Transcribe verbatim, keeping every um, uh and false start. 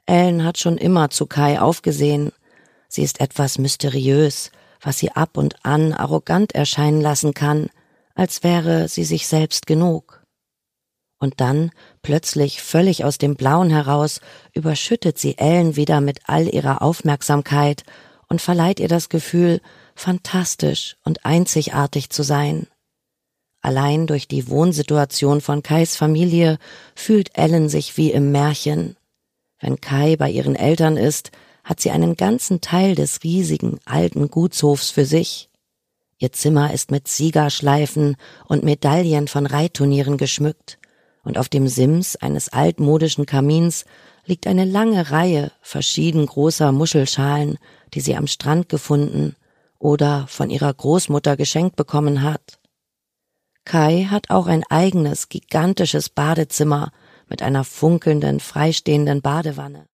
Ellen hat schon immer zu Kai aufgesehen. Sie ist etwas mysteriös, was sie ab und an arrogant erscheinen lassen kann, als wäre sie sich selbst genug. Und dann, plötzlich völlig aus dem Blauen heraus, überschüttet sie Ellen wieder mit all ihrer Aufmerksamkeit und verleiht ihr das Gefühl, fantastisch und einzigartig zu sein. Allein durch die Wohnsituation von Kais Familie fühlt Ellen sich wie im Märchen. Wenn Kai bei ihren Eltern ist, hat sie einen ganzen Teil des riesigen, alten Gutshofs für sich. Ihr Zimmer ist mit Siegerschleifen und Medaillen von Reitturnieren geschmückt, und auf dem Sims eines altmodischen Kamins liegt eine lange Reihe verschieden großer Muschelschalen, die sie am Strand gefunden oder von ihrer Großmutter geschenkt bekommen hat. Kai hat auch ein eigenes, gigantisches Badezimmer mit einer funkelnden, freistehenden Badewanne.